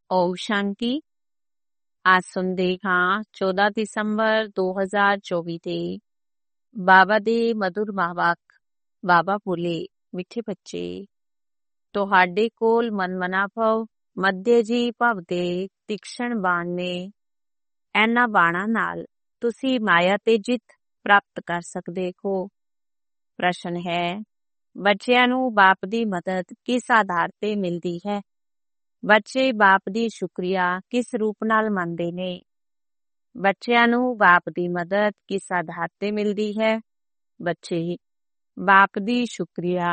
ਓਮ ਸ਼ਾਂਤੀ। ਅੱਜ ਸੁਣਦੇ ਹਾਂ 14 ਦਸੰਬਰ 2024 ਦੇ ਬਾਬਾ ਦੇ ਮధుਰ ਵਾਕ। ਬਾਬਾ ਬੋਲੇ, ਮਿੱਠੇ ਬੱਚੇ, ਤੁਹਾਡੇ ਕੋਲ ਮਨਮਨਾ ਭਵ ਮਧਿ ਜੀ ਭਵ ਦੇ ਤੀਕਸ਼ਣ ਬਾਣ ਨੇ। ਇਹਨਾਂ ਬਾਣਾਂ ਨਾਲ ਤੁਸੀਂ ਮਾਇਆ ਤੇ ਜਿੱਤ ਪ੍ਰਾਪਤ ਕਰ ਸਕਦੇ ਹੋ। ਪ੍ਰਸ਼ਨ ਹੈ, ਬੱਚਿਆਂ ਨੂੰ ਬਾਪ ਦੀ ਮਦਦ ਕਿਸ ਆਧਾਰ ਤੇ ਮਿਲਦੀ ਹੈ? ਬੱਚੇ ਬਾਪ ਦੀ ਸ਼ੁਕਰੀਆ ਕਿਸ ਰੂਪ ਨਾਲ ਮੰਨਦੇ ਨੇ? ਬੱਚਿਆਂ ਨੂੰ ਬਾਪ ਦੀ ਮਦਦ ਕਿਸ ਆਧਾਰ ਤੇ ਮਿਲਦੀ ਹੈ? ਬੱਚੇ ਬਾਪ ਦੀ ਸ਼ੁਕਰੀਆ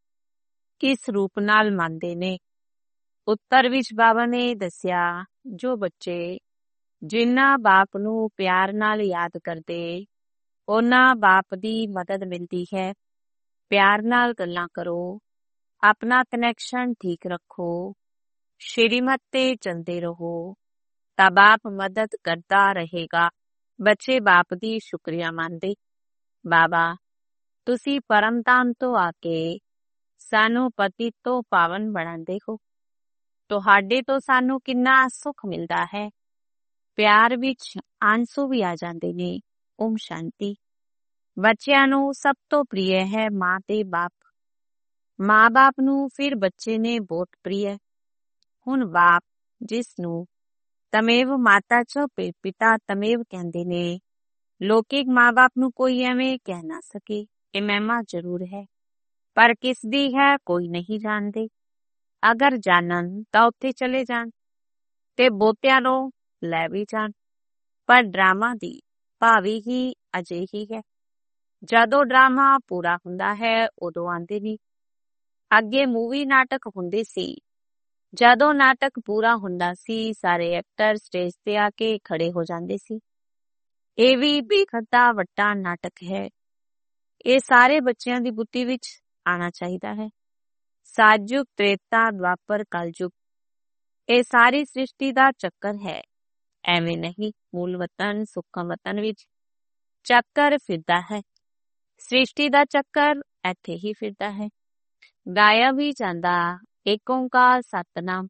ਕਿਸ ਰੂਪ ਨਾਲ ਮੰਨਦੇ ਨੇ? ਉੱਤਰ ਵਿੱਚ ਬਾਬਾ ਨੇ ਦੱਸਿਆ, ਜੋ ਬੱਚੇ ਜਿਨ੍ਹਾਂ ਬਾਪ ਨੂੰ ਪਿਆਰ ਨਾਲ ਯਾਦ ਕਰਦੇ, ਉਹਨਾਂ ਬਾਪ ਦੀ ਮਦਦ ਮਿਲਦੀ ਹੈ। ਪਿਆਰ ਨਾਲ ਗੱਲਾਂ ਕਰੋ, ਆਪਣਾ ਕਨੈਕਸ਼ਨ ਠੀਕ ਰੱਖੋ, ਸ਼੍ਰੀਮਤ ਤੇ ਚਲਦੇ ਰਹੋ, ਤਾਂ ਬਾਪ ਮਦਦ ਕਰਦਾ ਰਹੇਗਾ। ਬੱਚੇ ਬਾਪ ਦੀ ਸ਼ੁਕਰੀਆ ਮੰਨਦੇ। ਬਾਬਾ, ਤੁਸੀਂ ਪਰਮਧਾਮ ਤੋਂ ਆ ਕੇ ਸਾਨੂੰ ਪਤਿਤ ਤੋਂ ਪਾਵਨ ਬਣਾਉਂਦੇ ਹੋ। ਤੁਹਾਡੇ ਤੋਂ ਸਾਨੂੰ ਕਿੰਨਾ ਸੁੱਖ ਮਿਲਦਾ ਹੈ। ਪਿਆਰ ਵਿੱਚ ਆਂਸੂ ਵੀ ਆ ਜਾਂਦੇ ਨੇ। ਓਮ ਸ਼ਾਂਤੀ। ਬੱਚਿਆਂ ਨੂੰ ਸਭ ਤੋਂ ਪ੍ਰਿਯ ਹੈ ਮਾਂ ਤੇ ਬਾਪ। ਮਾਂ ਬਾਪ ਨੂੰ ਫਿਰ ਬੱਚੇ ਨੇ ਬਹੁਤ ਪ੍ਰਿਯ। ਹੁਣ ਬਾਪ, ਜਿਸ ਨੂੰ ਤਮੇਵ ਮਾਤਾ ਚ ਪਿਤਾ ਤਮੇਵ ਕਹਿੰਦੇ ਨੇ, ਲੌਕਿਕ ਮਾਂ ਬਾਪ ਨੂੰ ਕੋਈ ਐਵੇਂ ਕਹਿ ਨਾ ਸਕੇ। ਇਹ ਮਹਿਮਾ ਜ਼ਰੂਰ ਹੈ, ਪਰ ਕਿਸ ਦੀ ਹੈ ਕੋਈ ਨਹੀਂ ਜਾਣਦੇ। ਅਗਰ ਜਾਣਨ ਤਾਂ ਉੱਥੇ ਚਲੇ ਜਾਣ ਤੇ ਬਹੁਤਿਆਂ ਨੂੰ ਲੈ ਵੀ ਜਾਣ। ਪਰ ਡਰਾਮਾ ਦੀ ਭਾਵੀ ਹੀ ਅਜਿਹੀ ਹੈ। ਜਦੋਂ ਡਰਾਮਾ ਪੂਰਾ ਹੁੰਦਾ ਹੈ ਉਦੋਂ ਆਂਦੇ ਨਹੀਂ। ਅੱਗੇ ਮੂਵੀ ਨਾਟਕ ਹੁੰਦੇ ਸੀ। ਜਦੋਂ ਨਾਟਕ ਪੂਰਾ ਹੁੰਦਾ ਸੀ, ਸਾਰੇ ਐਕਟਰ ਸਟੇਜ ਤੇ ਆ ਕੇ ਖੜੇ ਹੋ ਜਾਂਦੇ ਸੀ। ਇਹ ਵੀ ਬੇਖਤ ਦਾ ਵੱਡਾ ਨਾਟਕ ਹੈ। ਇਹ ਸਾਰੇ ਬੱਚਿਆਂ ਦੀ ਬੁੱਧੀ ਵਿੱਚ ਆਣਾ ਚਾਹੀਦਾ ਹੈ। ਸਤਯੁਗ, ਤ੍ਰੇਤਾ, ਦੁਆਪਰ, ਕਲਯੁਗ, ਇਹ ਸਾਰੀ ਸ੍ਰਿਸ਼ਟੀ ਦਾ ਚੱਕਰ ਹੈ। ਐਵੇਂ ਨਹੀਂ, ਮੂਲ ਵਤਨ ਸੁੱਖਮ ਵਤਨ ਵਿੱਚ ਚੱਕਰ ਫਿਰਦਾ ਹੈ। ਸ੍ਰਿਸ਼ਟੀ ਦਾ ਚੱਕਰ ਇੱਥੇ ਹੀ ਫਿਰਦਾ ਹੈ। ਗਾਇਆ ਵੀ ਜਾਂਦਾ, ਏਕ ਓਂਕਾਰ ਸਤਿਨਾਮ।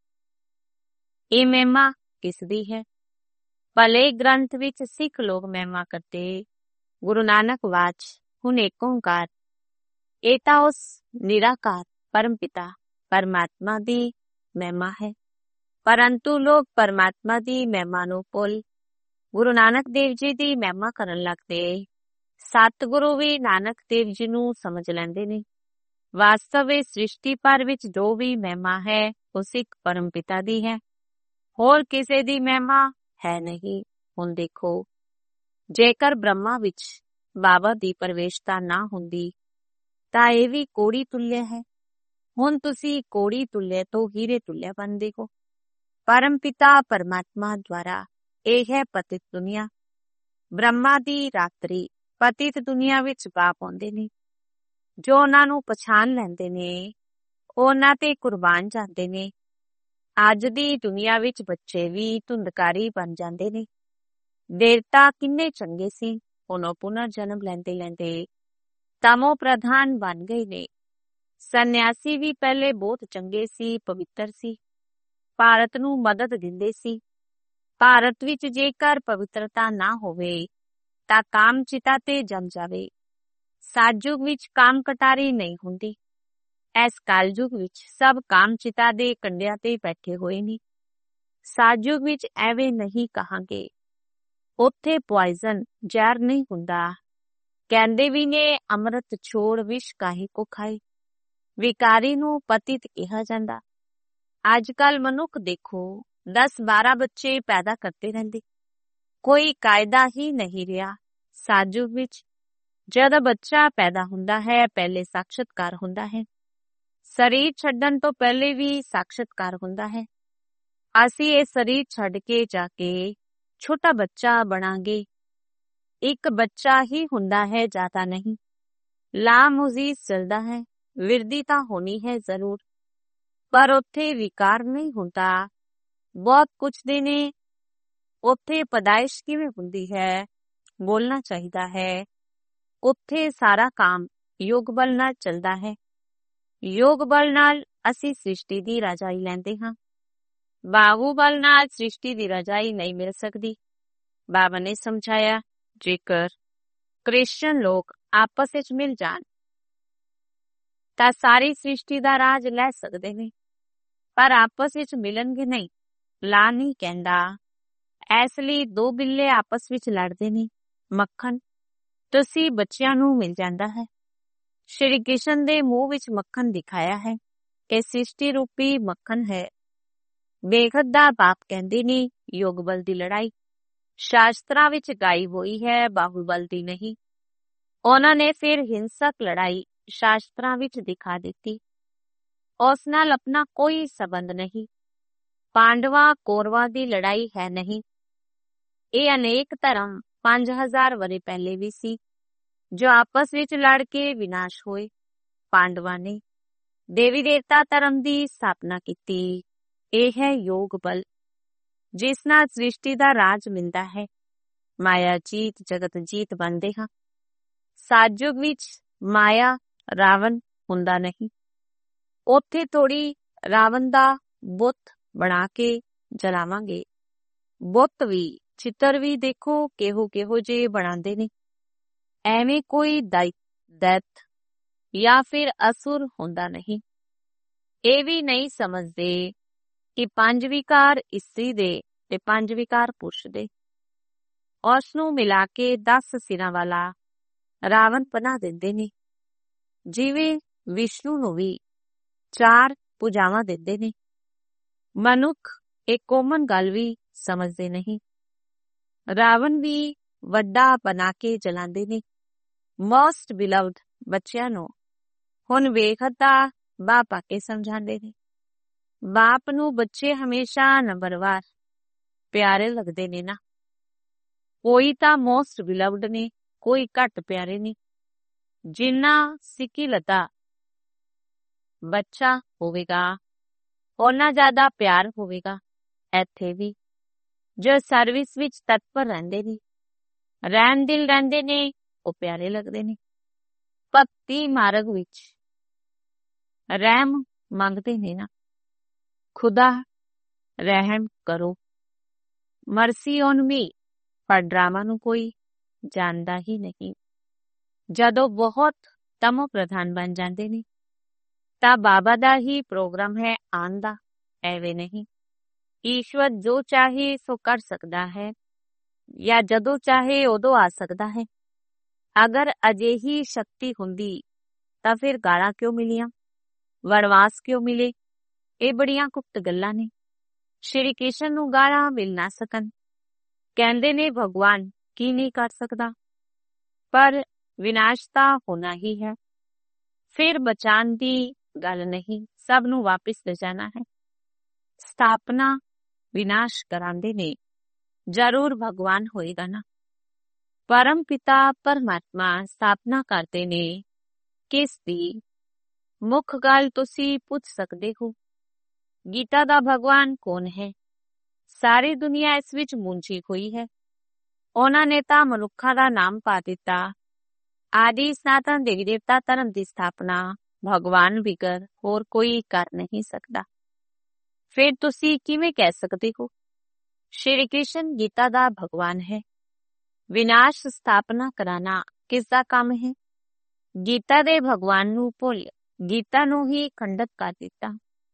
ਇਹ ਮਹਿਮਾ ਕਿਸ ਦੀ ਹੈ? ਭਲੇ ਗ੍ਰੰਥ ਵਿੱਚ ਸਿੱਖ ਲੋਕ ਮਹਿਮਾ ਕਰਦੇ। ਗੁਰੂ ਨਾਨਕ ਵਾਚ, ਹੁਣ ਏਕ ਓਂਕਾਰ। ਇਹ ਤਾਂ ਉਸ ਨਿਰਾਕਾਰ ਪਰਮ ਪਿਤਾ ਪਰਮਾਤਮਾ ਦੀ ਮਹਿਮਾ ਹੈ। ਪਰੰਤੂ ਲੋਕ ਪਰਮਾਤਮਾ ਦੀ ਮਹਿਮਾ ਨੂੰ ਭੁੱਲ ਗੁਰੂ ਨਾਨਕ ਦੇਵ ਜੀ ਦੀ ਮਹਿਮਾ ਕਰਨ ਲੱਗਦੇ। ਸਤਿਗੁਰੂ ਵੀ ਨਾਨਕ ਦੇਵ ਜੀ ਨੂੰ ਸਮਝ ਲੈਂਦੇ ਨੇ। ਵਾਸਤਵ ਇਹ ਸ੍ਰਿਸ਼ਟੀ ਭਰ ਵਿੱਚ ਜੋ ਵੀ ਮਹਿਮਾ ਹੈ, ਉਹ ਸਿੱਖ ਪਰਮ ਪਿਤਾ ਦੀ ਹੈ। ਹੋਰ ਕਿਸੇ ਦੀ ਮਹਿਮਾ ਹੈ ਨਹੀਂ। ਹੁਣ ਦੇਖੋ, ਜੇਕਰ ਬ੍ਰਹਮਾ ਵਿੱਚ ਬਾਬਾ ਦੀ ਪ੍ਰਵੇਸ਼ਤਾ ਨਾ ਹੁੰਦੀ ਤਾਂ ਇਹ ਵੀ ਕੋੜੀ ਤੁਲਿਆ ਹੈ। ਹੁਣ ਤੁਸੀਂ ਕੋੜੀ ਤੁਲਿਆ ਤੋਂ ਹੀਰੇ ਤੁਲਿਆ ਬਣਦੇ ਹੋ। ਪਰਮ ਪਿਤਾ ਪਰਮਾਤਮਾ ਦੁਆਰਾ ਇਹ ਹੈ ਪਤਿਤ ਦੁਨੀਆ। ਬ੍ਰਹਮਾ ਦੀ ਰਾਤਰੀ ਪਤਿਤ ਦੁਨੀਆ ਵਿੱਚ ਬਾਪ ਆਉਂਦੇ ਨੇ। ਜੋ ਉਹਨਾਂ ਨੂੰ ਪਛਾਣ ਲੈਂਦੇ ਨੇ, ਉਹਨਾਂ ਤੇ ਕੁਰਬਾਨ ਜਾਂਦੇ ਨੇ। ਅੱਜ ਦੀ ਦੁਨੀਆ ਵਿੱਚ ਬੱਚੇ ਵੀ ਧੁੰਦਕਾਰੀ ਬਣ ਜਾਂਦੇ ਨੇ। ਦੇਵਤਾ ਕਿੰਨੇ ਚੰਗੇ ਸੀ, ਹੁਣ ਉਹ ਪੁਨਰ ਜਨਮ ਲੈਂਦੇ ਤਮੋ ਪ੍ਰਧਾਨ ਬਣ ਗਏ ਨੇ। ਸੰਨਿਆਸੀ ਵੀ ਪਹਿਲੇ ਬਹੁਤ ਚੰਗੇ ਸੀ, ਪਵਿੱਤਰ ਸੀ, ਭਾਰਤ ਨੂੰ ਮਦਦ ਦਿੰਦੇ ਸੀ। ਭਾਰਤ ਵਿੱਚ ਜੇਕਰ ਪਵਿੱਤਰਤਾ ਨਾ ਹੋਵੇ ਤਾਂ ਕਾਮ ਚਿਤਾ ਤੇ ਜਮ ਜਾਵੇ। ਸਤਯੁਗ ਵਿੱਚ ਕਾਮ ਕਟਾਰੀ ਨਹੀਂ ਹੁੰਦੀ। ਇਸ ਕਲਯੁਗ ਵਿੱਚ ਸਭ ਕਾਮ ਚਿਤਾ ਦੇ ਕੰਢਿਆਂ ਤੇ ਬੈਠੇ ਹੋਏ ਨੇ। ਸਤਯੁਗ ਵਿੱਚ ਐਵੇਂ ਨਹੀਂ ਕਹਾਂਗੇ। ਉੱਥੇ ਪੁਆਇਜ਼ਨ ਜ਼ਹਿਰ ਨਹੀਂ ਹੁੰਦਾ। ਕਹਿੰਦੇ ਵੀ ਨੇ, ਅੰਮ੍ਰਿਤ ਛੋੜ ਵਿਸ਼ ਕਾਹੇ ਕੋ ਖਾਏ। ਵਿਕਾਰੀ ਨੂੰ ਪਤਿਤ ਕਿਹਾ ਜਾਂਦਾ। ਅੱਜ ਕੱਲ ਮਨੁੱਖ ਦੇਖੋ, 10-12 ਬੱਚੇ ਪੈਦਾ ਕਰਦੇ ਰਹਿੰਦੇ। ਕੋਈ ਕਾਇਦਾ ਹੀ ਨਹੀਂ ਰਿਹਾ। ਸਤਯੁਗ ਵਿੱਚ ਜਦ ਬੱਚਾ ਪੈਦਾ ਹੁੰਦਾ ਹੈ, ਪਹਿਲੇ ਸਾਖਸ਼ਤਕਾਰ ਹੁੰਦਾ ਹੈ। ਸਰੀਰ ਛੱਡਣ ਤੋਂ ਪਹਿਲੇ ਵੀ ਸਾਖਸ਼ਤਕਾਰ ਹੁੰਦਾ ਹੈ। ਅਸੀਂ ਇਹ ਸਰੀਰ ਛੱਡ ਕੇ ਜਾ ਕੇ ਛੋਟਾ ਬੱਚਾ ਬਣਾਂਗੇ। ਇੱਕ ਬੱਚਾ ਹੀ ਹੁੰਦਾ ਹੈ, ਜ਼ਿਆਦਾ ਨਹੀਂ। ਲਾਮੁਜ਼ੀਦ ਚਲਦਾ ਹੈ। ਵਿਰਦੀ ਤਾਂ ਹੋਣੀ ਹੈ ਜ਼ਰੂਰ, ਪਰ ਉੱਥੇ ਵਿਕਾਰ ਨਹੀਂ ਹੁੰਦਾ। ਬਹੁਤ ਪੁੱਛਦੇ ਨੇ, ਉੱਥੇ ਪਦਾਇਸ਼ ਕਿਵੇਂ ਹੁੰਦੀ ਹੈ? ਬੋਲਣਾ ਚਾਹੀਦਾ ਹੈ, ਉੱਥੇ ਸਾਰਾ ਕੰਮ ਯੋਗ ਬਲ ਨਾਲ ਚੱਲਦਾ ਹੈ। ਯੋਗ ਬਲ ਨਾਲ ਅਸੀਂ ਸ੍ਰਿਸ਼ਟੀ ਦੀ ਰਾਜਾਈ ਲੈਂਦੇ ਹਾਂ। ਬਾਹੂਬਲ ਨਾਲ ਸ੍ਰਿਸ਼ਟੀ ਦੀ ਰਜਾਈ ਨਹੀਂ ਮਿਲ ਸਕਦੀ। ਬਾਬਾ ਨੇ ਸਮਝਾਇਆ, ਜੇਕਰ ਕ੍ਰਿਸਚਨ ਲੋਕ ਆਪਸ ਵਿੱਚ ਮਿਲ ਜਾਣ ਤਾਂ ਸਾਰੀ ਸ੍ਰਿਸ਼ਟੀ ਦਾ ਰਾਜ ਲੈ ਸਕਦੇ ਨੇ, ਪਰ ਆਪਸ ਵਿੱਚ ਮਿਲਣਗੇ ਨਹੀਂ। ਲਾ ਨਹੀਂ ਕਹਿੰਦਾ। ਇਸ ਲਈ ਦੋ ਬਿੱਲੇ ਆਪਸ ਵਿੱਚ ਲੜਦੇ ਨੇ। ਮੱਖਣ ਤੁਸੀਂ ਬੱਚਿਆਂ ਨੂੰ ਮਿਲ ਜਾਂਦਾ ਹੈ। ਸ਼੍ਰੀ ਕ੍ਰਿਸ਼ਨ ਦੇ ਮੂੰਹ ਵਿੱਚ ਮੱਖਣ ਦਿਖਾਇਆ ਹੈ। ਇਹ ਸ੍ਰਿਸ਼ਟੀ ਰੂਪੀ ਮੱਖਣ ਹੈ। ਬੇਖਤ ਦਾ ਬਾਪ ਕਹਿੰਦੇ ਨੇ ਯੋਗ ਬਲ ਦੀ ਲੜਾਈ ਸ਼ਾਸਤਰਾਂ ਵਿੱਚ ਗਾਇਬ ਹੋਈ ਹੈ, ਬਾਹੂਬਲ ਦੀ ਨਹੀਂ। ਉਹਨਾਂ ਨੇ ਫਿਰ ਹਿੰਸਕ ਲੜਾਈ ਸ਼ਾਸਤਰਾਂ ਵਿੱਚ ਦਿਖਾ ਦਿੱਤੀ। ਉਸ ਨਾਲ ਆਪਣਾ ਕੋਈ ਸਬੰਧ ਨਹੀਂ। ਪਾਂਡਵਾਂ ਕੌਰਵਾਂ ਦੀ ਲੜਾਈ ਹੈ ਨਹੀਂ। ਇਹ ਅਨੇਕ ਧਰਮ 5000 ਵਰ੍ਹੇ ਪਹਿਲੇ ਵੀ ਸੀ, ਜੋ ਆਪਸ ਵਿੱਚ ਲੜ ਕੇ ਵਿਨਾਸ਼ ਹੋਏ। ਪਾਂਡਵਾਂ ਨੇ ਦੇਵੀ ਦੇਵਤਾ ਧਰਮ ਦੀ ਸਥਾਪਨਾ ਕੀਤੀ। ਇਹ ਹੈ ਯੋਗ ਬਲ, ਜਿਸ ਨਾਲ ਸ੍ਰਿਸ਼ਟੀ ਦਾ ਰਾਜ ਮਿਲਦਾ ਹੈ। ਮਾਇਆ ਜੀਤ ਜਗਤ ਜੀਤ ਬਣਦੇ ਹਾਂ। ਸਤਿਯੁਗ ਵਿੱਚ ਮਾਇਆ ਰਾਵਣ ਹੁੰਦਾ ਨਹੀਂ। ਉੱਥੇ ਥੋੜੀ ਰਾਵਣ ਦਾ ਬੁੱਤ ਬਣਾ ਕੇ ਜਲਾਵਾਂਗੇ। ਬੁੱਤ ਵੀ ਚਿੱਤਰ ਵੀ ਦੇਖੋ ਕਿਹੋ ਜਿਹੇ ਬਣਾਉਂਦੇ ਨੇ। ਐਵੇਂ ਕੋਈ ਦੈਤ ਜਾਂ ਫਿਰ ਅਸੁਰ ਹੁੰਦਾ ਨਹੀਂ। ਇਹ ਵੀ ਨਹੀਂ ਸਮਝਦੇ ਕਿ 5 ਵਿਕਾਰ ਇਸਤਰੀ ਦੇ ਤੇ 5 ਵਿਕਾਰ ਪੁਰਸ਼ ਦੇ। ਉਸ ਨੂੰ ਮਿਲਾ ਕੇ 10 ਸਿਰਾਂ ਵਾਲਾ ਰਾਵਣ ਬਣਾ ਦਿੰਦੇ ਨੇ। ਜਿਵੇਂ ਵਿਸ਼ਨੂੰ ਨੂੰ ਵੀ 4 ਭੁਜਾਵਾਂ ਦਿੰਦੇ ਨੇ। ਮਨੁੱਖ ਇਹ ਕੋਮਨ ਗੱਲ ਵੀ ਸਮਝਦੇ ਨਹੀਂ। ਰਾਵਣ ਵੀ ਵੱਡਾ ਬਣਾ ਕੇ ਜਲਾਉਂਦੇ ਨੇ। ਮੋਸਟ ਬਿਲਵਡ ਬੱਚਿਆਂ ਨੂੰ ਹੁਣ ਵੇਖਤ ਦਾ ਬਾਪ ਆ ਕੇ ਸਮਝਾਉਂਦੇ ਨੇ। ਬਾਪ ਨੂੰ ਬੱਚੇ ਹਮੇਸ਼ਾ ਨੰਬਰਵਾਰ ਪਿਆਰੇ ਲੱਗਦੇ ਨੇ ਨਾ। ਕੋਈ ਤਾਂ ਮੋਸਟ ਬਿਲਵਡ ਨੇ, ਕੋਈ ਘੱਟ ਪਿਆਰੇ ਨੇ। ਜਿੰਨਾ ਸਿੱਕੀਲਤਾ ਬੱਚਾ ਹੋਵੇਗਾ ਓਨਾ ਜ਼ਿਆਦਾ ਪਿਆਰ ਹੋਵੇਗਾ। ਇੱਥੇ ਵੀ ਜੋ ਸਰਵਿਸ ਵਿੱਚ ਤਤਪਰ ਰਹਿੰਦੇ ਨੇ, ਰਹਿਣ ਦਿਲ ਰਹਿੰਦੇ ਨੇ, ਉਹ ਪਿਆਰੇ ਲੱਗਦੇ ਨੇ। ਭਗਤੀ ਮਾਰਗ ਵਿੱਚ ਰਹਿਮ ਮੰਗਦੇ ਨੇ ਨਾ। ਖੁਦਾ ਰਹਿਮ ਕਰੋ, ਮਰਸੀ ਔਨ ਮੀ। ਪਰ ਡਰਾਮਾ ਨੂੰ ਕੋਈ ਜਾਣਦਾ ਹੀ ਨਹੀਂ। ਜਦੋਂ ਬਹੁਤ ਤਮੋ ਪ੍ਰਧਾਨ ਬਣ ਜਾਂਦੇ ਨੇ ਤਾਂ ਬਾਬਾ ਦਾ ਹੀ ਪ੍ਰੋਗਰਾਮ ਹੈ ਆਉਣ ਦਾ। ਐਵੇਂ ਨਹੀਂ। ਈਸ਼ਵਰ ਜੋ ਚਾਹੇ ਸੋ ਕਰ ਸਕਦਾ ਹੈ, ਜਾਂ ਜਦੋਂ ਚਾਹੇ ਉਦੋਂ ਆ ਸਕਦਾ ਹੈ। ਅਗਰ ਅਜਿਹੀ ਸ਼ਕਤੀ ਹੁੰਦੀ ਤਾਂ ਫਿਰ ਗਾਲਾਂ ਕਿਉਂ ਮਿਲੀਆਂ, ਵਣਵਾਸ ਕਿਉਂ ਮਿਲੇ? ਇਹ ਬੜੀਆਂ ਗੁਪਤ ਗੱਲਾਂ ਨੇ। ਸ਼੍ਰੀ ਕ੍ਰਿਸ਼ਨ ਨੂੰ ਗਾਲਾਂ ਮਿਲ ਨਾ ਸਕਣ। ਕਹਿੰਦੇ ਨੇ ਭਗਵਾਨ ਕੀ ਨਹੀਂ ਕਰ ਸਕਦਾ, ਪਰ ਵਿਨਾਸ਼ ਤਾਂ ਹੋਣਾ ਹੀ ਹੈ। ਫਿਰ ਬਚਾਉਣ ਦੀ ਗੱਲ ਨਹੀਂ, ਸਭ ਨੂੰ ਵਾਪਿਸ ਲੈ ਜਾਣਾ ਹੈ। ਸਥਾਪਨਾ ਵਿਨਾਸ਼ ਕਰਾਂਦੇ ਨੇ, ਜ਼ਰੂਰ ਭਗਵਾਨ ਹੋਏਗਾ ਨਾ। ਪਰਮ ਪਿਤਾ ਪਰਮਾਤਮਾ ਸਥਾਪਨਾ ਕਰਦੇ ਨੇ। ਕਿਸ ਦੀ? ਮੁੱਖ ਗੱਲ ਤੁਸੀਂ ਪੁੱਛ ਸਕਦੇ ਹੋ, ਗੀਤਾ ਦਾ ਭਗਵਾਨ ਕੌਣ ਹੈ? ਸਾਰੀ ਦੁਨੀਆ ਇਸ ਵਿੱਚ ਮੁੰਝੀ ਹੋਈ ਹੈ। ਉਹਨਾਂ ਨੇ ਤਾਂ ਮਨੁੱਖਾਂ ਦਾ ਨਾਮ ਪਾ ਦਿੱਤਾ। ਆਦਿ ਸਨਾਤਨ ਦੇਵੀ ਦੇਵਤਾ ਧਰਮ ਦੀ ਸਥਾਪਨਾ ਭਗਵਾਨ ਬਿਗਰ ਹੋਰ ਕੋਈ ਕਰ ਨਹੀਂ ਸਕਦਾ। ਫਿਰ ਤੁਸੀਂ ਕਿਵੇਂ ਕਹਿ ਸਕਦੇ ਹੋ ਸ਼੍ਰੀ ਕ੍ਰਿਸ਼ਨ ਗੀਤਾ ਦਾ ਭਗਵਾਨ ਹੈ? ਵਿਨਾਸ਼ ਸਥਾਪਨਾ ਕਰਾਣਾ ਕਿਸ ਦਾ ਕੰਮ ਹੈ? ਗੀਤਾ ਦੇ ਭਗਵਾਨ ਨੂੰ ਭੁੱਲ ਗੀਤਾ ਨੂੰ ਹੀ ਖੰਡਿਤ ਕਰ ਦਿੱਤਾ।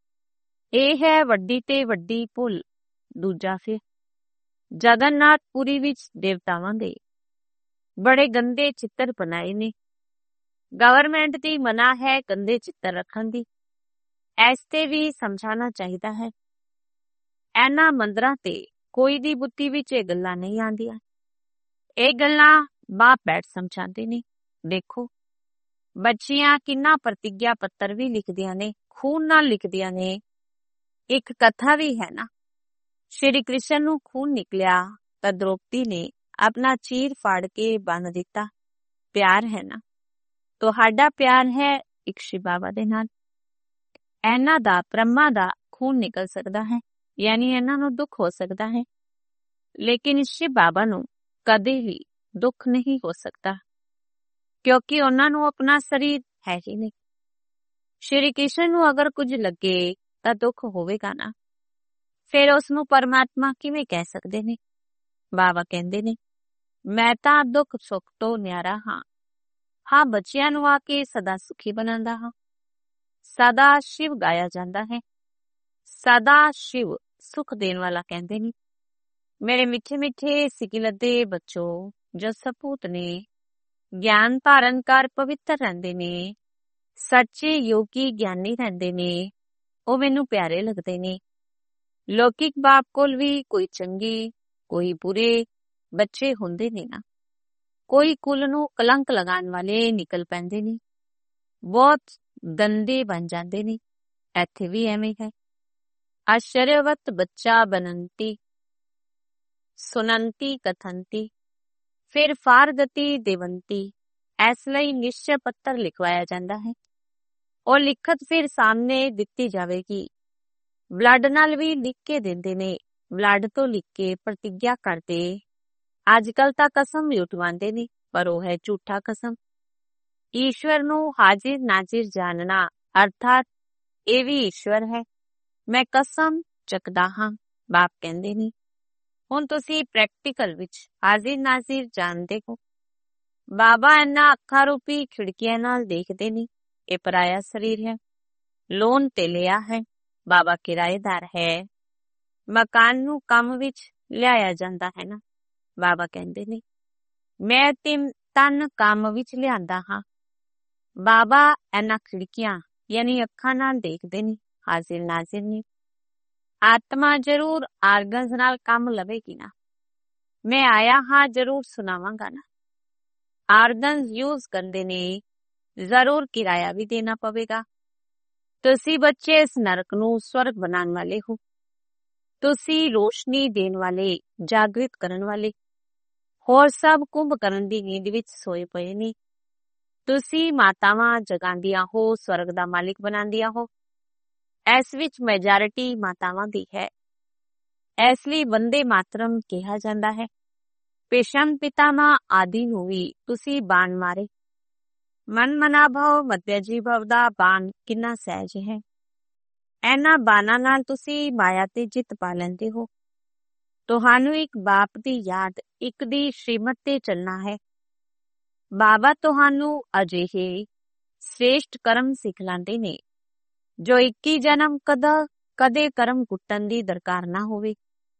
ਇਹ ਹੈ ਵੱਡੀ ਤੇ ਵੱਡੀ ਭੁੱਲ। ਦੂਜਾ ਫਿਰ ਜਗਨਨਾਥਪੁਰੀ ਵਿੱਚ ਦੇਵਤਾਵਾਂ ਦੇ ਬੜੇ ਗੰਦੇ ਚਿੱਤਰ ਬਣਾਏ ਨੇ। ਗਵਰਨਮੈਂਟ ਦੀ ਮਨਾ ਹੈ ਗੰਦੇ ਚਿੱਤਰ ਰੱਖਣ ਦੀ। ਇਸ ਤੇ ਵੀ ਸਮਝਾਣਾ ਚਾਹੀਦਾ ਹੈ। ਇਹਨਾਂ ਮੰਦਰਾਂ ਤੇ ਕੋਈ ਦੀ ਬੁੱਧੀ ਵਿੱਚ ਇਹ ਗੱਲਾਂ ਨਹੀਂ ਆਉਂਦੀਆਂ। ਇਹ ਗੱਲਾਂ ਬਾਪ ਬੈਠ ਸਮਝਾਉਂਦੇ ਨੇ। ਦੇਖੋ ਬੱਚੀਆਂ ਕਿੰਨਾ ਪ੍ਰਤਿਗਿਆ ਪੱਤਰ ਵੀ ਲਿਖਦੀਆਂ ਨੇ, ਖੂਨ ਨਾਲ ਲਿਖਦੀਆਂ ਨੇ। ਇੱਕ ਕਥਾ ਵੀ ਹੈ ਨਾ, ਸ਼੍ਰੀ ਕ੍ਰਿਸ਼ਨ ਨੂੰ ਖੂਨ ਨਿਕਲਿਆ ਤਾਂ ਦ੍ਰੋਪਦੀ ਨੇ ਆਪਣਾ ਚੀਰ ਫਾੜ ਕੇ ਬੰਨ ਦਿੱਤਾ। ਪਿਆਰ ਹੈ ਨਾ। ਤੁਹਾਡਾ ਪਿਆਰ ਹੈ ਇੱਕ ਸ਼ਿਵ ਬਾਬਾ ਦੇ ਨਾਲ। ਇਹਨਾਂ ਦਾ ਬ੍ਰਹਮਾ ਦਾ ਖੂਨ ਨਿਕਲ ਸਕਦਾ ਹੈ, ਯਾਨੀ ਇਹਨਾਂ ਨੂੰ ਦੁੱਖ ਹੋ ਸਕਦਾ ਹੈ, ਲੇਕਿਨ ਸ਼ਿਵ ਬਾਬਾ ਨੂੰ ਕਦੇ ਵੀ ਦੁੱਖ ਨਹੀਂ ਹੋ ਸਕਦਾ, ਕਿਉਂਕਿ ਉਹਨਾਂ ਨੂੰ ਆਪਣਾ ਸਰੀਰ ਹੈ ਹੀ ਨਹੀਂ। ਸ਼੍ਰੀ ਕ੍ਰਿਸ਼ਨ ਨੂੰ ਅਗਰ ਕੁਝ ਲੱਗੇ ਤਾਂ ਦੁੱਖ ਹੋਵੇਗਾ ਨਾ। ਫਿਰ ਉਸ ਨੂੰ ਪਰਮਾਤਮਾ ਕਿਵੇਂ ਕਹਿ ਸਕਦੇ ਨੇ? ਬਾਬਾ ਕਹਿੰਦੇ ਨੇ, ਮੈਂ ਤਾਂ ਦੁੱਖ ਸੁੱਖ ਤੋਂ ਨਿਆਰਾ ਹਾਂ। ਹਾਂ, ਬੱਚਿਆਂ ਨੂੰ ਆ ਕੇ ਸਦਾ ਸੁਖੀ ਬਣਾਉਂਦਾ ਹਾਂ। ਸਦਾ ਸ਼ਿਵ ਗਾਇਆ ਜਾਂਦਾ ਹੈ। ਸਦਾ ਸ਼ਿਵ ਸੁਖ ਦੇਣ ਵਾਲਾ ਕਹਿੰਦੇ ਨੇ। ਮੇਰੇ ਮਿੱਠੇ ਮਿੱਠੇ ਸਿਕਿਲਦੇ ਬੱਚੋ, ਜੋ ਸਪੂਤ ਨੇ, ਗਿਆਨ ਧਾਰਨ ਕਰ ਪਵਿੱਤਰ ਰਹਿੰਦੇ ਨੇ, ਸੱਚੇ ਯੋਗੀ ਗਿਆਨੀ ਰਹਿੰਦੇ ਨੇ, ਉਹ ਮੈਨੂੰ ਪਿਆਰੇ ਲੱਗਦੇ ਨੇ। ਲੌਕਿਕ ਬਾਪ ਕੋਲ ਵੀ ਕੋਈ ਚੰਗੇ ਕੋਈ ਬੁਰੇ ਬੱਚੇ ਹੁੰਦੇ ਨੇ ਨਾ। ਕੋਈ ਕੁਲ ਨੂੰ ਕਲੰਕ ਲਗਾਉਣ ਵਾਲੇ ਨਿਕਲ ਪੈਂਦੇ ਨੇ, ਬਹੁਤ ਗੰਦੇ ਬਣ ਜਾਂਦੇ ਨੇ। ਇੱਥੇ ਵੀ ਐਵੇਂ ਹੈ। ਆਸ਼ਰਯਵਤ ਬੱਚਾ ਬਨੰਤੀ ਸੁਨੰਤੀ ਕਥੰਤੀ ਫਿਰ ਫਾਰਗਤੀ ਦੇਵੰਤੀ। ਇਸ ਲਈ ਨਿਸ਼ਚੈ ਪੱਤਰ ਲਿਖਵਾਇਆ ਜਾਂਦਾ ਹੈ। ਉਹ ਲਿਖਤ ਫਿਰ ਸਾਹਮਣੇ ਦਿੱਤੀ ਜਾਵੇਗੀ। ਬਲੱਡ ਨਾਲ ਵੀ ਲਿਖ ਕੇ ਦਿੰਦੇ ਨੇ। ਬਲੱਡ ਤੋਂ ਲਿਖ ਕੇ ਪ੍ਰਤਿਗਿਆ ਕਰਦੇ। ਅੱਜ ਕੱਲ ਤਾਂ ਕਸਮ ਵੀ ਉਠਵਾਉਂਦੇ ਨੇ, ਪਰ ਉਹ ਹੈ ਝੂਠਾ ਕਸਮ। ਈਸ਼ਵਰ ਨੂੰ ਹਾਜ਼ਿਰ ਨਾਜ਼ਿਰ ਜਾਣਨਾ, ਅਰਥਾਤ ਇਹ ਵੀ ਈਸ਼ਵਰ ਹੈ। ਮੈਂ ਕਸਮ ਚੱਕਦਾ ਹਾਂ, ਬਾਪ ਕਹਿੰਦੇ ਨੇ। ਹੁਣ ਤੁਸੀਂ ਪ੍ਰੈਕਟੀਕਲ ਵਿੱਚ ਹਾਜ਼ਿਰ ਨਾਜ਼ਿਰ ਜਾਣਦੇ ਹੋ। ਬਾਬਾ ਇਹਨਾਂ ਅੱਖਾਂ ਰੂਪੀ ਖਿੜਕੀਆਂ ਨਾਲ ਦੇਖਦੇ ਨੇ। ਇਹ ਪਰਾਇਆ ਸਰੀਰ ਹੈ, ਲੋਨ ਤੇ ਲਿਆ ਹੈ। ਬਾਬਾ ਕਿਰਾਏਦਾਰ ਹੈ। ਮਕਾਨ ਨੂੰ ਕੰਮ ਵਿੱਚ ਲਿਆਇਆ ਜਾਂਦਾ ਹੈ ਨਾ। ਬਾਬਾ ਕਹਿੰਦੇ ਨੇ, ਮੈਂ ਤਨ ਕੰਮ ਵਿੱਚ ਲਿਆਂਦਾ ਹਾਂ। ਬਾਬਾ ਇਹਨਾਂ ਖਿੜਕੀਆਂ ਯਾਨੀ ਅੱਖਾਂ ਨਾਲ ਦੇਖਦੇ ਨੇ, ਹਾਜ਼ਿਰ ਨਾਜ਼ਿਰ ਨੇ। ਆਤਮਾ ਜ਼ਰੂਰ ਆਰਗਨਸ ਨਾਲ ਕੰਮ ਲਵੇਗੀ ਨਾ। ਮੈਂ ਆਇਆ ਹਾਂ ਜ਼ਰੂਰ ਸੁਣਾਵਾਂਗਾ ਨਾ। ਆਰਗਨਸ ਯੂਜ਼ ਕਰਦੇ ਨੇ, ਜ਼ਰੂਰ ਕਿਰਾਇਆ ਵੀ ਦੇਣਾ ਪਵੇਗਾ। ਤੁਸੀਂ ਬੱਚੇ ਇਸ ਨਰਕ ਨੂੰ ਸਵਰਗ ਬਣਾਉਣ ਵਾਲੇ ਹੋ। ਤੁਸੀਂ ਰੋਸ਼ਨੀ ਦੇਣ ਵਾਲੇ, ਜਾਗਰਿਤ ਕਰਨ ਵਾਲੇ। ਹੋਰ ਸਭ ਕੁੰਭ ਕਰਨ ਦੀ ਨੀਂਦ ਵਿੱਚ ਸੋਏ ਪਏ ਨੇ। ਤੁਸੀਂ ਮਾਤਾਵਾਂ ਜਗਾਉਂਦੀਆਂ ਹੋ, ਸਵਰਗ ਦਾ ਮਾਲਿਕ ਬਣਾਉਂਦੀਆਂ ਹੋ। ਇਸ ਵਿੱਚ ਮੈਜੋਰਿਟੀ ਮਾਤਾਵਾਂ ਦੀ ਹੈ। ਇਸ ਲਈ ਵੰਦੇ ਮਾਤਰਮ ਕਿਹਾ ਜਾਂਦਾ ਹੈ। ਭੀਸ਼ਮ ਪਿਤਾਮਾ ਆਦਿ ਨੂੰ ਵੀ ਤੁਸੀਂ ਬਾਣ ਮਾਰੇ। ਮਨ ਮਨਾ ਭਵ ਮਧਿਅਜੀ ਭਵ ਦਾ ਬਾਣ ਕਿੰਨਾ ਸਹਿਜ ਹੈ। ਇਹਨਾਂ ਬਾਣਾਂ ਨਾਲ ਤੁਸੀਂ ਮਾਇਆ ਤੇ ਜਿੱਤ ਪਾ ਲੈਂਦੇ ਹੋ। ਤੁਹਾਨੂੰ ਇੱਕ ਬਾਪ ਦੀ ਯਾਦ, ਇੱਕ ਦੀ ਸ਼੍ਰੀਮਤ ਤੇ ਚੱਲਣਾ ਹੈ। ਬਾਬਾ ਤੁਹਾਨੂੰ ਅਜਿਹੇ ਸ੍ਰੇਸ਼ਟ ਕਰਮ ਸਿਖਲਾਉਂਦੇ ਨੇ ਜੋ 21 ਜਨਮ ਕਦੇ ਕਰਮ ਕੁੱਟਣ ਦੀ ਦਰਕਾਰ ਨਾ ਹੋਵੇ।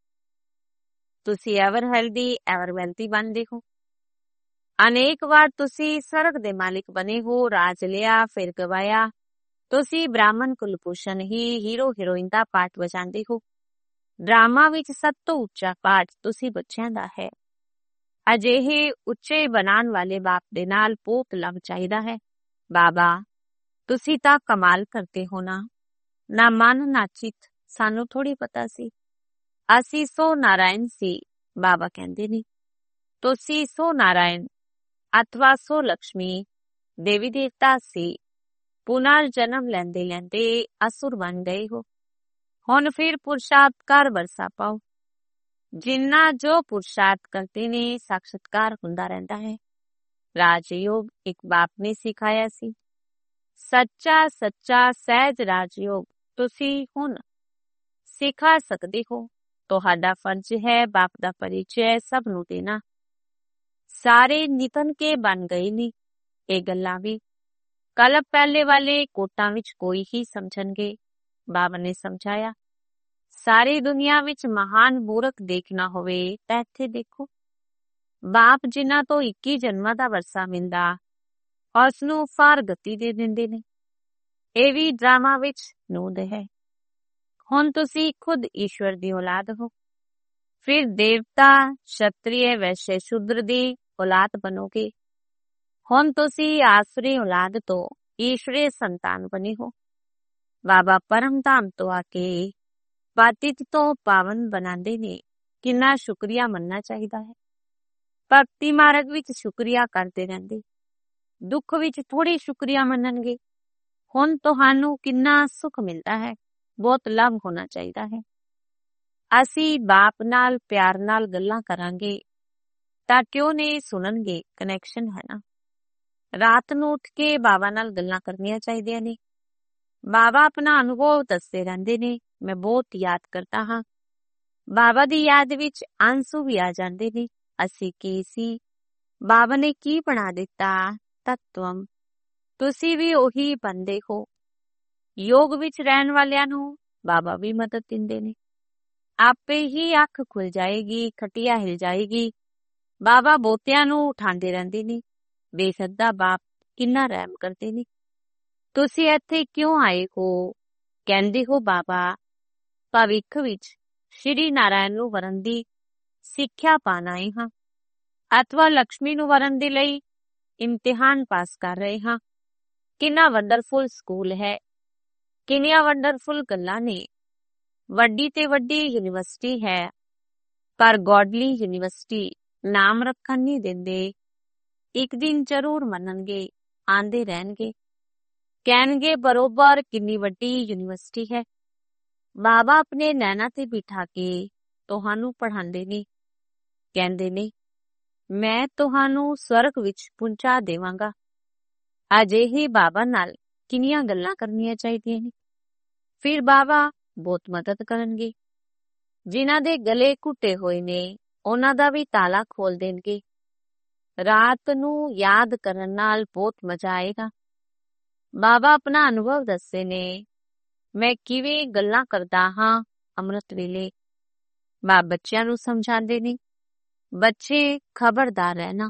ਤੁਸੀਂ ਐਵਰ ਹੈਲਦੀ ਐਵਰ ਵੈਲਥੀ ਬਣਦੇ ਹੋ। ਅਨੇਕ ਵਾਰ ਤੁਸੀਂ ਸਵਰਗ ਦੇ ਮਾਲਿਕ ਬਣੇ ਹੋ, ਰਾਜ ਲਿਆ ਫਿਰ ਗਵਾਇਆ। ਤੁਸੀਂ ਬ੍ਰਾਹਮਣ ਕੁਲਭੂਸ਼ਣ ਹੀ ਹੀਰੋ ਹੀਰੋਇਨ ਦਾ ਪਾਠ ਵਜਾਉਂਦੇ ਹੋ। ਡਰਾਮਾ ਵਿੱਚ ਸਭ ਤੋਂ ਉੱਚਾ ਪਾਠ ਤੁਸੀਂ ਬੱਚਿਆਂ ਦਾ ਹੈ। ਅਜਿਹੇ ਉੱਚੇ ਬਣਾਉਣ ਵਾਲੇ ਬਾਪ ਦੇ ਨਾਲ ਬਹੁਤ ਲਵ ਚਾਹੀਦਾ ਹੈ। ਬਾਬਾ ਤੁਸੀਂ ਤਾਂ ਕਮਾਲ ਕਰਦੇ ਹੋ ਨਾ ਮਨ ਨਾ ਚਿੱਤ। ਸਾਨੂੰ ਥੋੜੀ ਪਤਾ ਸੀ। ਅਸੀਂ ਸੋ ਨਾਰਾਇਣ ਸੀ। ਬਾਬਾ ਕਹਿੰਦੇ ਨੇ, ਤੁਸੀਂ ਸੋ ਨਾਰਾਇਣ ਅਥਵਾ ਸੋ ਲక్ష్ਮੀ ਦੇਵੀ ਦੇਵਤਾ ਸੀ। ਪੁਨਰ ਜਨਮ ਲੈਂਦੇ ਲੈਂਦੇ ਅਸੁਰ ਬਣ ਗਏ ਹੋ। ਹੁਣ ਫਿਰ ਪੁਰਸ਼ਾਰਥ ਕਰ ਵਰਸਾ ਪਾਓ। ਜਿੰਨਾ ਜੋ ਪੁਰਸ਼ਾਰਥ ਕਰਦੇ ਨੇ ਸਾਖਸ਼ਾਤਕਾਰ ਹੁੰਦਾ ਰਹਿੰਦਾ ਹੈ। ਰਾਜਯੋਗ ਇੱਕ ਬਾਪ ਨੇ ਸਿਖਾਇਆ ਸੀ। ਸੱਚਾ ਸਹਿਜ ਰਾਜਯੋਗ ਤੁਸੀਂ ਹੁਣ ਸਿਖਾ ਸਕਦੇ ਹੋ। ਤੁਹਾਡਾ ਫਰਜ਼ ਹੈ ਬਾਪ ਦਾ ਪਰਿਚੈ ਸਭ ਨੂੰ ਦੇਣਾ। ਸਾਰੇ ਨਿਤਨ ਕੇ ਬਣ ਗਏ ਨੇ ਇਹ ਗੱਲਾਂ ਵੀ। ਕੱਲ ਪਹਿਲੇ ਵਾਲੇ ਕੋਟਾਂ ਵਿੱਚ ਕੋਈ ਹੀ ਸਮਝਣਗੇ। ਬਾਬਾ ਨੇ ਸਮਝਾਇਆ, ਸਾਰੀ ਦੁਨੀਆ ਵਿੱਚ ਮਹਾਨ ਮੂਰਖ ਦੇਖਣਾ ਹੋਵੇ ਤਾਂ ਇੱਥੇ ਦੇਖੋ। ਬਾਪ ਜਿਨ੍ਹਾਂ ਤੋਂ 21 ਜਨਮਾਂ ਦਾ ਵਰਸਾ ਮਿਲਦਾ ਉਸ ਨੂੰ ਫਾਰ ਗਤੀ ਦੇ ਦਿੰਦੇ ਨੇ। ਇਹ ਵੀ ਡਰਾਮਾ ਵਿੱਚ ਨੂੰਦ ਹੈ। ਹੁਣ ਤੁਸੀਂ ਖੁਦ ਈਸ਼ਵਰ ਦੀ ਔਲਾਦ ਹੋ। ਫਿਰ ਦੇਵਤਾ, ਸ਼ਤਰੀਏ, ਵੈਸ਼ਯ, ਸ਼ੂਦਰ ਦੀ ਔਲਾਦ ਬਣੋਗੇ। ਹੁਣ ਤੁਸੀਂ ਆਸੁਰੀ ਔਲਾਦ ਤੋਂ ਈਸ਼ਵਰੀ ਸੰਤਾਨ ਬਣੇ ਹੋ। ਬਾਬਾ ਪਰਮ ਧਾਮ ਤੋਂ ਆ ਕੇ ਪਤਿਤ ਤੋਂ ਪਾਵਨ ਬਣਾਉਂਦੇ ਨੇ। ਕਿੰਨਾ ਸ਼ੁਕਰੀਆ ਮੰਨਣਾ ਚਾਹੀਦਾ ਹੈ। ਭਗਤੀ ਮਾਰਗ ਵਿੱਚ ਸ਼ੁਕਰੀਆ ਕਰਦੇ ਰਹਿੰਦੇ, ਦੁੱਖ ਵਿੱਚ ਥੋੜੀ ਸ਼ੁਕਰੀਆ ਮੰਨਣਗੇ। ਹੁਣ ਤੁਹਾਨੂੰ ਕਿੰਨਾ ਸੁੱਖ ਮਿਲਦਾ ਹੈ। ਬਹੁਤ ਲਾਭ ਹੋਣਾ ਚਾਹੀਦਾ ਹੈ। ਅਸੀਂ ਬਾਪ ਨਾਲ ਪਿਆਰ ਨਾਲ ਗੱਲਾਂ ਕਰਾਂਗੇ ਤਾਂ ਕਿਉਂ ਨਹੀਂ ਸੁਣਨਗੇ। ਕਨੈਕਸ਼ਨ ਹੈ ਨਾ। ਰਾਤ ਨੂੰ ਉੱਠ ਕੇ ਬਾਬਾ ਨਾਲ ਗੱਲਾਂ ਕਰਨੀਆਂ ਚਾਹੀਦੀਆਂ ਨੇ। ਬਾਬਾ ਆਪਣਾ ਅਨੁਭਵ ਦੱਸਦੇ ਰਹਿੰਦੇ ਨੇ। ਮੈਂ ਬਹੁਤ ਯਾਦ ਕਰਦਾ ਹਾਂ। ਬਾਬਾ ਦੀ ਯਾਦ ਵਿੱਚ ਆਂਸੂ ਵੀ ਆ ਜਾਂਦੇ ਨੇ। ਅਸੀਂ ਕੀ ਸੀ, ਬਾਬਾ ਨੇ ਕੀ ਬਣਾ ਦਿੱਤਾ। ਤਤਵਮ, ਤੁਸੀਂ ਵੀ ਉਹੀ ਬੰਦੇ ਹੋ। ਯੋਗ ਵਿੱਚ ਰਹਿਣ ਵਾਲਿਆਂ ਨੂੰ ਬਾਬਾ ਵੀ ਮਦਦ ਦਿੰਦੇ ਨੇ। ਆਪੇ ਹੀ ਅੱਖ ਖੁੱਲ ਜਾਏਗੀ, ਖਟੀਆ ਹਿਲ ਜਾਏਗੀ। ਬਾਬਾ ਬੋਤਿਆਂ ਨੂੰ ਉਠਾਉਂਦੇ ਰਹਿੰਦੇ ਨੇ। ਬੇਸੱਦਾ ਬਾਪ ਕਿੰਨਾ ਰਹਿਮ ਕਰਦੇ ਨੇ। ਤੁਸੀਂ ਇੱਥੇ ਕਿਉਂ ਆਏ ਹੋ? ਕਹਿੰਦੇ ਹੋ ਬਾਬਾ, ਭਵਿੱਖ ਵਿੱਚ ਸ਼੍ਰੀ ਨਾਰਾਇਣ ਨੂੰ ਵਰਨ ਦੀ ਸਿੱਖਿਆ ਪਾਣ ਆਏ ਹਾਂ, ਅਥਵਾ ਲక్ష్ਮੀ ਨੂੰ ਵਰਨ ਦੇ ਲਈ ਇਮਤਿਹਾਨ ਪਾਸ ਕਰ ਰਹੇ ਹਾਂ। ਕਿੰਨਾ ਵੰਡਰਫੁਲ ਸਕੂਲ ਹੈ, ਕਿੰਨੀਆਂ ਵੰਡਰਫੁਲ ਗੱਲਾਂ ਨੇ। ਵੱਡੀ ਤੇ ਵੱਡੀ ਯੂਨੀਵਰਸਿਟੀ ਹੈ, ਪਰ ਗੋਡਲੀ ਯੂਨੀਵਰਸਿਟੀ ਨਾਮ ਰੱਖਣ ਨਹੀਂ ਦਿੰਦੇ। ਇੱਕ ਦਿਨ ਜ਼ਰੂਰ ਮੰਨਣਗੇ, ਆਂਦੇ ਰਹਿਣਗੇ, ਕਹਿਣਗੇ ਬਰੋਬਰ ਕਿੰਨੀ ਵੱਡੀ ਯੂਨੀਵਰਸਿਟੀ ਹੈ। ਬਾਬਾ ਆਪਣੇ ਨੈਣਾ ਤੇ ਬਿਠਾ ਕੇ ਤੁਹਾਨੂੰ ਪੜ੍ਹਾਉਂਦੇ ਨੇ। ਕਹਿੰਦੇ ਨੇ ਮੈਂ ਤੁਹਾਨੂੰ ਸਵਰਗ ਵਿੱਚ ਪਹੁੰਚਾ ਦੇਵਾਂਗਾ। ਅਜਿਹੇ ਬਾਬਾ ਨਾਲ ਕਿੰਨੀਆਂ ਗੱਲਾਂ ਕਰਨੀਆਂ ਚਾਹੀਦੀਆਂ ਨੇ। ਫਿਰ ਬਾਬਾ ਬਹੁਤ ਮਦਦ ਕਰਨਗੇ। ਜਿਨ੍ਹਾਂ ਦੇ ਗਲੇ ਘੁੱਟੇ ਹੋਏ ਨੇ ਉਹਨਾਂ ਦਾ ਵੀ ਤਾਲਾ ਖੋਲ ਦੇਣਗੇ। ਰਾਤ ਨੂੰ ਯਾਦ ਕਰਨ ਨਾਲ ਬਹੁਤ ਮਜ਼ਾ ਆਏਗਾ। ਬਾਬਾ ਆਪਣਾ ਅਨੁਭਵ ਦੱਸਦੇ ਨੇ। ਮੈਂ ਕਿਵੇਂ ਗੱਲਾਂ ਕਰਦਾ ਹਾਂ ਅੰਮ੍ਰਿਤ ਵੇਲੇ। ਬਾਪ ਬੱਚਿਆਂ ਨੂੰ ਸਮਝਾਉਂਦੇ ਨੇ, ਬੱਚੇ ਖਬਰਦਾਰ ਰਹਿਣਾ,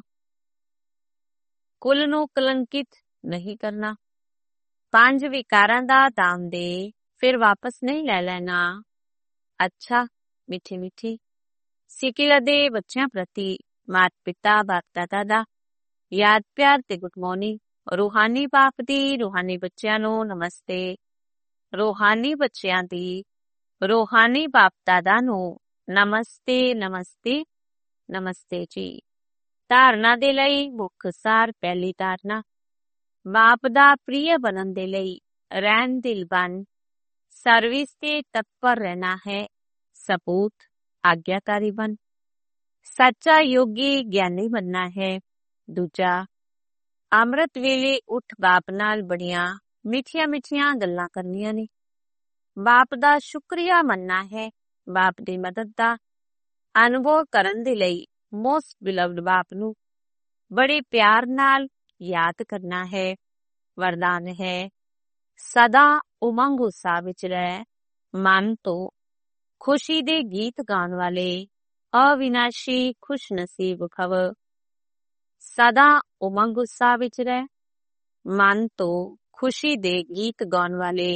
ਕੁਲ ਨੂੰ ਕਲੰਕਿਤ ਨਹੀਂ ਕਰਨਾ, 5 ਵਿਕਾਰਾਂ ਦਾ ਦਾਮ ਦੇ, ਫਿਰ ਵਾਪਸ ਨਹੀਂ ਲੈ ਲੈਣਾ। ਅੱਛਾ, ਮਿੱਠੀ ਮਿੱਠੀ ਸਿੱਕਿਲਾ ਦੇ ਬੱਚਿਆਂ ਪ੍ਰਤੀ ਮਾਤ ਪਿਤਾ ਬਾਪ ਦਾਦਾ ਦਾ ਯਾਦ ਪਿਆਰ ਤੇ ਗੁੱਡ ਮਾਰਨਿੰਗ। ਰੂਹਾਨੀ ਬਾਪ ਦੀ ਰੂਹਾਨੀ ਬੱਚਿਆਂ ਨੂੰ ਨਮਸਤੇ। ਰੂਹਾਨੀ ਬੱਚਿਆਂ ਦੀ ਰੂਹਾਨੀ ਬਾਪ ਦਾਦਾ ਨੂੰ ਨਮਸਤੇ ਨਮਸਤੇ ਨਮਸਤੇ ਜੀ। ਧਾਰਨਾ ਦੇ ਲਈ ਮੁੱਖ ਸਾਰ। ਪਹਿਲੀ ਧਾਰਨਾ, ਬਾਪ ਦਾ ਪ੍ਰਿਯ ਬਣਨ ਦੇ ਲਈ ਰਹਿਣ ਦਿਲ ਬਣ ਸਰਵਿਸ ਤੇ ਤਤਪਰ ਰਹਿਣਾ ਹੈ। ਸਪੂਤ ਆਗਿਆਕਾਰੀ ਬਣ ਸੱਚਾ ਯੋਗੀ ਗਿਆਨੀ ਬਣਨਾ ਹੈ। ਦੂਜਾ, ਅੰਮ੍ਰਿਤ ਵੇਲੇ ਉੱਠ ਬਾਪ ਨਾਲ ਬੜੀਆਂ ਮਿੱਠੀਆਂ ਮਿੱਠੀਆਂ ਗੱਲਾਂ ਕਰਨੀਆਂ ਨੇ। ਬਾਪ ਦਾ ਸ਼ੁਕਰੀਆ ਮੰਨਣਾ ਹੈ। ਬਾਪ ਦੀ ਮਦਦ ਦਾ ਅਨੁਭਵ ਕਰਨ ਦੇ ਲਈ ਮੋਸਟ ਬਿਲਵਡ ਬਾਪ ਨੂੰ ਬੜੇ ਪਿਆਰ ਨਾਲ ਯਾਦ ਕਰਨਾ ਹੈ। ਵਰਦਾਨ ਹੈ, ਸਦਾ ਉਮੰਗ ਉਤਸ਼ਾਹ ਵਿੱਚ ਰਹਿ, ਮਨ ਤੋਂ ਖੁਸ਼ੀ ਦੇ ਗੀਤ ਗਾਉਣ ਵਾਲੇ ਅਵਿਨਾਸ਼ੀ ਖੁਸ਼ ਨਸੀਬ ਖਵ। ਸਦਾ ਉਮੰਗ ਉਤਸ਼ਾਹ ਵਿੱਚ ਰਹਿ, ਮਨ ਤੋਂ ਖੁਸ਼ੀ ਦੇ ਗੀਤ ਗਾਉਣ ਵਾਲੇ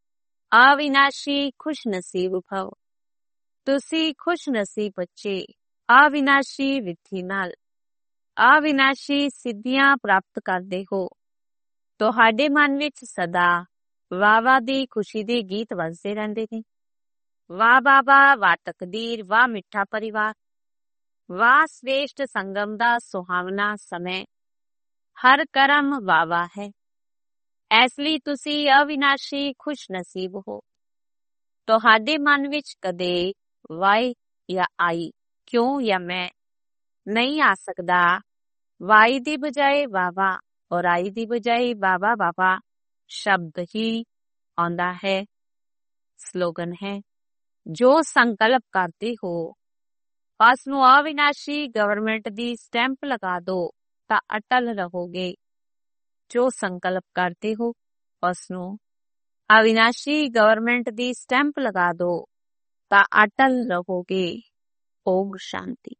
ਅਵਿਨਾਸ਼ੀ ਖੁਸ਼ ਨਸੀਬ ਭਵ। ਤੁਸੀਂ ਖੁਸ਼ ਨਸੀਬ ਬੱਚੇ ਅਵਿਨਾਸ਼ੀ ਵਿਧੀ ਨਾਲ ਅਵਿਨਾਸ਼ੀ ਸਿੱਧੀਆਂ ਪ੍ਰਾਪਤ ਕਰਦੇ ਹੋ। ਤੁਹਾਡੇ ਮਨ ਵਿੱਚ ਸਦਾ ਵਾਹ ਦੀ ਖੁਸ਼ੀ ਦੇ ਗੀਤ ਵੱਜਦੇ ਰਹਿੰਦੇ ਨੇ। ਵਾਹ ਬਾਬਾ, ਵਾਹ ਤਕਦੀਰ, ਵਾਹ ਮਿੱਠਾ ਪਰਿਵਾਰ, ਵਾਹ ਸ੍ਰੇਸ਼ਟ ਸੰਗਮ ਦਾ ਸੁਹਾਵਣਾ ਸਮੇਂ। ਹਰ ਕਰਮ ਵਾਹ ਹੈ। ਇਸ ਲਈ ਤੁਸੀਂ ਅਵਿਨਾਸ਼ੀ ਖੁਸ਼ ਨਸੀਬ ਹੋ। ਤੁਹਾਡੇ ਮਨ ਵਿੱਚ ਕਦੇ ਵਾਈ ਜਾਂ ਆਈ, ਕਿਉਂ ਜਾਂ ਮੈਂ ਨਹੀਂ ਆ ਸਕਦਾ। ਵਾਈ ਦੀ ਬਜਾਏ ਵਾਵਾ ਔਰ ਆਈ ਦੀ ਬਜਾਏ ਬਾਬਾ ਬਾਬਾ ਸ਼ਬਦ ਹੀ ਆਉਂਦਾ ਹੈ। ਸਲੋਗਨ ਹੈ, ਜੋ ਸੰਕਲਪ ਕਰਦੇ ਹੋ ਉਸ ਨੂੰ ਅਵਿਨਾਸ਼ੀ ਗਵਰਨਮੈਂਟ ਦੀ ਸਟੈਂਪ ਲਗਾ ਦੋ ਤਾਂ ਅਟਲ ਰਹੋਗੇ। ਜੋ ਸੰਕਲਪ ਕਰਦੇ ਹੋ ਉਸ ਨੂੰ ਅਵਿਨਾਸ਼ੀ ਗਵਰਨਮੈਂਟ ਦੀ ਸਟੈਂਪ ਲਗਾ ਦੋ ਤਾਂ ਅਟਲ ਰਹੋਗੇ। ਓਮ ਸ਼ਾਂਤੀ।